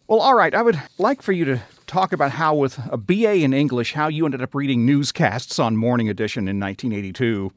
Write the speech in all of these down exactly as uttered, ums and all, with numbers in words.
Well, all right. I would like for you to talk about how, with a B A in English, how you ended up reading newscasts on Morning Edition in nineteen eighty-two.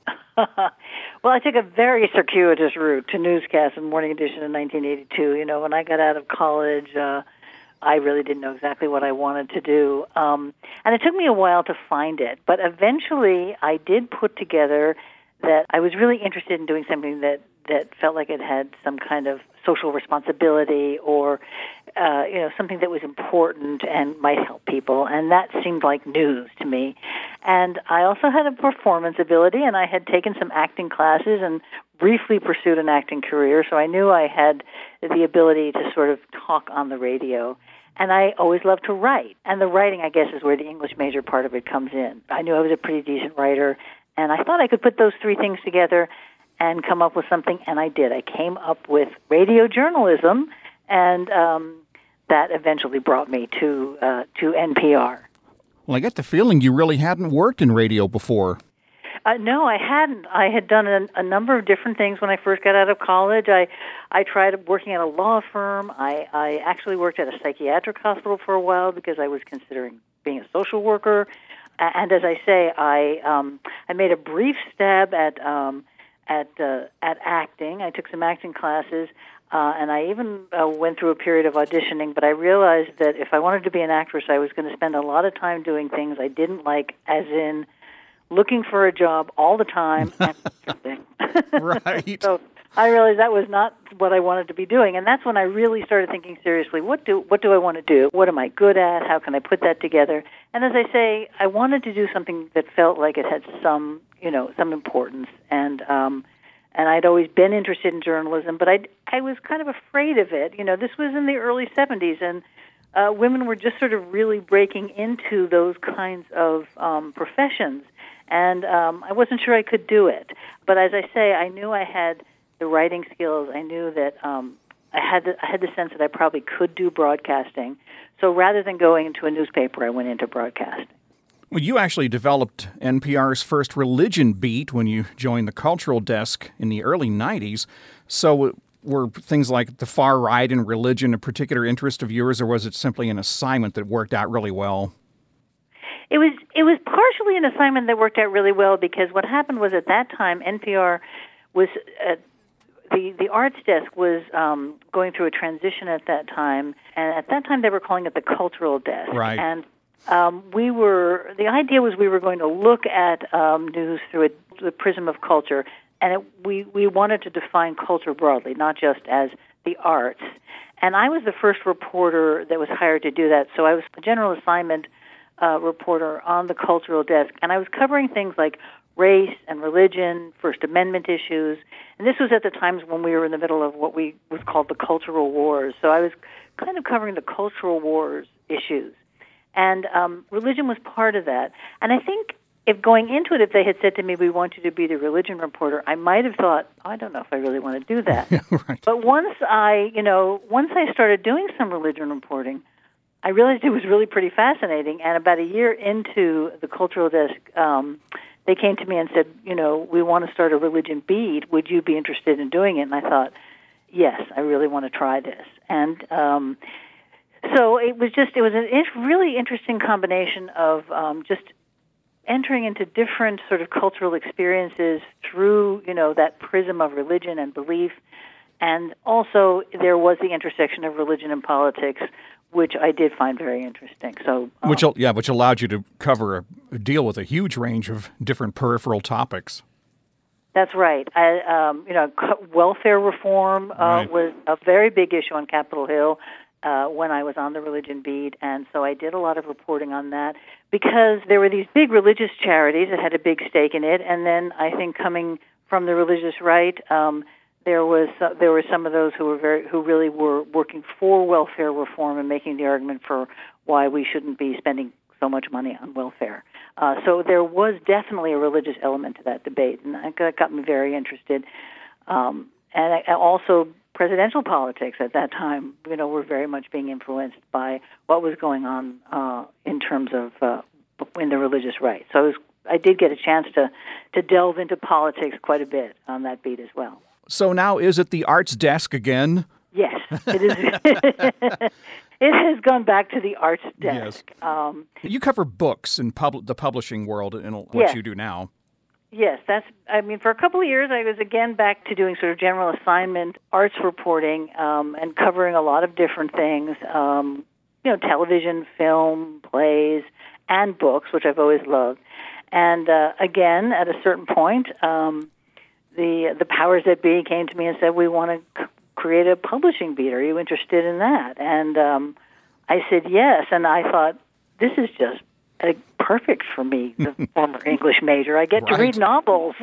Well, I took a very circuitous route to newscasts in Morning Edition in nineteen eighty-two. You know, when I got out of college, uh, I really didn't know exactly what I wanted to do. Um, and it took me a while to find it. But eventually, I did put together that I was really interested in doing something that, that felt like it had some kind of social responsibility or, uh, you know, something that was important and might help people. And that seemed like news to me. And I also had a performance ability, and I had taken some acting classes and briefly pursued an acting career. So I knew I had the ability to sort of talk on the radio. And I always loved to write. And the writing, I guess, is where the English major part of it comes in. I knew I was a pretty decent writer, and I thought I could put those three things together and come up with something, and I did. I came up with radio journalism, and um, that eventually brought me to uh, to N P R. Well, I get the feeling you really hadn't worked in radio before. Uh, no, I hadn't. I had done a, a number of different things when I first got out of college. I I tried working at a law firm. I, I actually worked at a psychiatric hospital for a while because I was considering being a social worker. And as I say, I um, I made a brief stab at um, at uh, at acting. I took some acting classes, uh, and I even uh, went through a period of auditioning. But I realized that if I wanted to be an actress, I was going to spend a lot of time doing things I didn't like, as in looking for a job all the time and everything. Right. So I realized that was not what I wanted to be doing, and that's when I really started thinking seriously, what do what do I want to do? What am I good at? How can I put that together? And as I say, I wanted to do something that felt like it had some, you know, some importance, and um, and I'd always been interested in journalism, but I I was kind of afraid of it. You know, this was in the early seventies, and uh, women were just sort of really breaking into those kinds of um, professions, and um, I wasn't sure I could do it. But as I say, I knew I had the writing skills. I knew that um, I had the, I had the sense that I probably could do broadcasting. So rather than going into a newspaper, I went into broadcasting. Well, you actually developed N P R's first religion beat when you joined the cultural desk in the early nineties. So were things like the far right and religion a particular interest of yours, or was it simply an assignment that worked out really well? It was it was partially an assignment that worked out really well, because what happened was at that time, N P R was... Uh, The the arts desk was um, going through a transition at that time, and at that time they were calling it the cultural desk. Right. And um, we were the idea was we were going to look at um, news through a, the prism of culture, and it, we we wanted to define culture broadly, not just as the arts. And I was the first reporter that was hired to do that, so I was a general assignment uh, reporter on the cultural desk, and I was covering things like race and religion, First Amendment issues. And this was at the times when we were in the middle of what we was called the cultural wars. So I was kind of covering the cultural wars issues. And um, religion was part of that. And I think if going into it, if they had said to me, we want you to be the religion reporter, I might have thought, oh, I don't know if I really want to do that. Right. But once I, you know, once I started doing some religion reporting, I realized it was really pretty fascinating. And about a year into the cultural desk, um, they came to me and said, you know, we want to start a religion beat. Would you be interested in doing it? And I thought, yes, I really want to try this. And um, so it was just, it was a really interesting combination of um, just entering into different sort of cultural experiences through, you know, that prism of religion and belief. And also there was the intersection of religion and politics, which I did find very interesting. So, um, which yeah, which allowed you to cover a deal with a huge range of different peripheral topics. That's right. I, um, you know, welfare reform uh, right. was a very big issue on Capitol Hill uh, when I was on the religion beat, and so I did a lot of reporting on that because there were these big religious charities that had a big stake in it, and then I think coming from the religious right, um, There was uh, there were some of those who were very who really were working for welfare reform and making the argument for why we shouldn't be spending so much money on welfare. Uh, so there was definitely a religious element to that debate, and that got me very interested. Um, and I, also, presidential politics at that time, you know, were very much being influenced by what was going on uh, in terms of uh, in the religious right. So I was I did get a chance to to delve into politics quite a bit on that beat as well. So now is it the arts desk again? Yes, it is. it has gone back to the arts desk. Yes. Um, You cover books in pub- the publishing world in what yes. you do now. Yes, that's, I mean, for a couple of years, I was again back to doing sort of general assignment arts reporting um, and covering a lot of different things, um, you know, television, film, plays, and books, which I've always loved. And uh, again, at a certain point, um, the the powers that be came to me and said, we want to c- create a publishing beat. Are you interested in that? And um, I said yes, and I thought, this is just uh, perfect for me, the former English major. I get Right. to read novels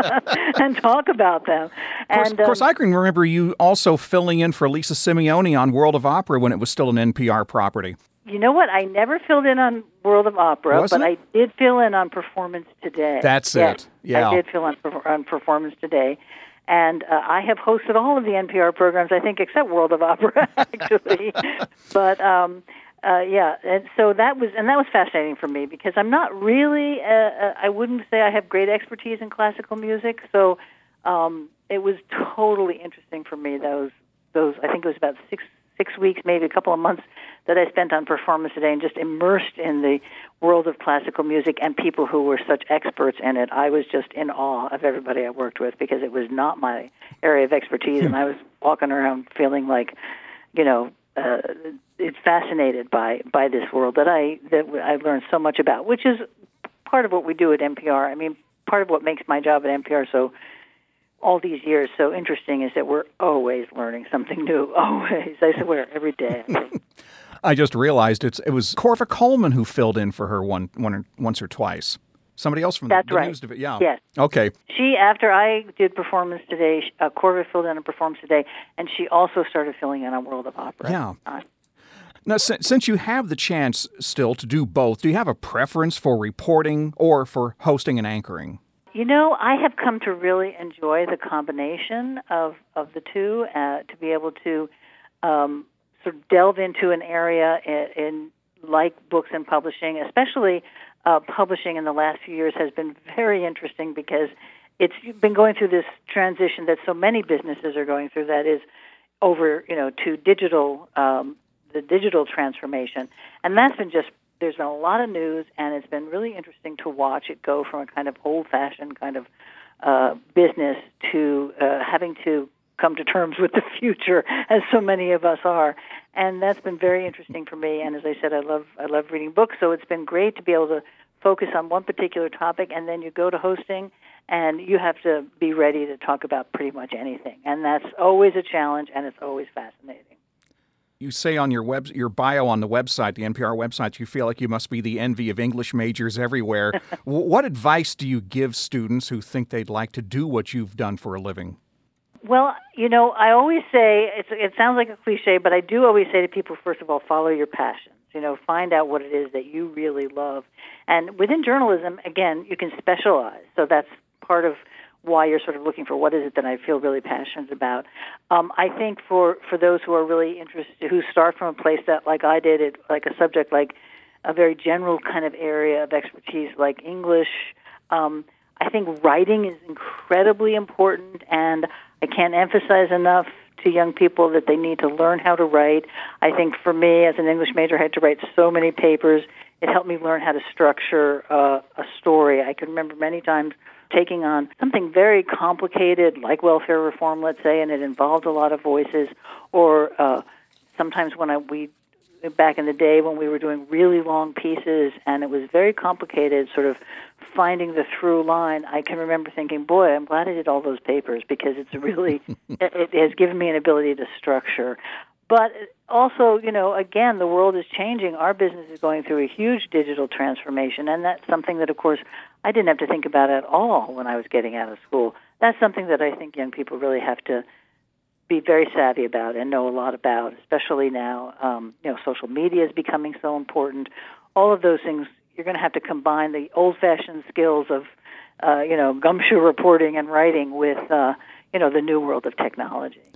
and talk about them. Of course, And of course um, I can remember you also filling in for Lisa Simeone on World of Opera when it was still an N P R property. you know what? I never filled in on World of Opera, Wasn't but it? I did fill in on Performance Today. That's yes, it. Yeah. I did fill in on Performance Today. And uh, I have hosted all of the N P R programs, I think, except World of Opera, actually. but um, uh, yeah, and so that was, and that was fascinating for me because I'm not really, uh, uh, I wouldn't say I have great expertise in classical music. So um, it was totally interesting for me. Those, those, I think it was about six, six weeks, maybe a couple of months that I spent on Performance Today and just immersed in the world of classical music and people who were such experts in it. I was just in awe of everybody I worked with because it was not my area of expertise, and I was walking around feeling like, you know, uh, it's fascinated by, by this world that I that I learned so much about, which is part of what we do at N P R. I mean, part of what makes my job at N P R so all these years so interesting is that we're always learning something new, always. I swear, every day. I think. I just realized it's it was Corva Coleman who filled in for her one, one or, once or twice. Somebody else from That's the, the right. news division. Yeah. Yes. Okay. She, after I did Performance Today, uh, Corva filled in on Performance Today, and she also started filling in on World of Opera. Yeah. Uh, Now, since, since you have the chance still to do both, do you have a preference for reporting or for hosting and anchoring? You know, I have come to really enjoy the combination of, of the two, uh, to be able to um, sort of delve into an area in, in like books and publishing, especially uh, publishing in the last few years has been very interesting because it's been going through this transition that so many businesses are going through, that is over, you know, to digital, um, the digital transformation. And that's been just, there's been a lot of news, and it's been really interesting to watch it go from a kind of old-fashioned kind of uh, business to uh, having to come to terms with the future, as so many of us are. And that's been very interesting for me. And as I said, I love I love reading books, so it's been great to be able to focus on one particular topic, and then you go to hosting, and you have to be ready to talk about pretty much anything. And that's always a challenge, and it's always fascinating. You say on your web, your bio on the website, the N P R website, you feel like you must be the envy of English majors everywhere. What advice do you give students who think they'd like to do what you've done for a living? Well, you know, I always say, it's, it sounds like a cliche, but I do always say to people, first of all, follow your passions. You know, find out what it is that you really love. And within journalism, again, you can specialize. So that's part of why you're sort of looking for what is it that I feel really passionate about. Um, I think for, for those who are really interested, who start from a place that, like I did, it, like a subject like a very general kind of area of expertise like English, um, I think writing is incredibly important, and I can't emphasize enough to young people that they need to learn how to write. I think for me, as an English major, I had to write so many papers. It helped me learn how to structure uh, a story. I can remember many times taking on something very complicated, like welfare reform, let's say, and it involved a lot of voices, or uh, sometimes when I we back in the day when we were doing really long pieces and it was very complicated, sort of finding the through line, I can remember thinking, boy, I'm glad I did all those papers because it's really, it, it has given me an ability to structure. But also, you know, again, the world is changing. Our business is going through a huge digital transformation, and that's something that, of course, I didn't have to think about at all when I was getting out of school. That's something that I think young people really have to be very savvy about and know a lot about, especially now. Um, you know, social media is becoming so important. All of those things, you're going to have to combine the old-fashioned skills of, uh, you know, gumshoe reporting and writing with, uh, you know, the new world of technology.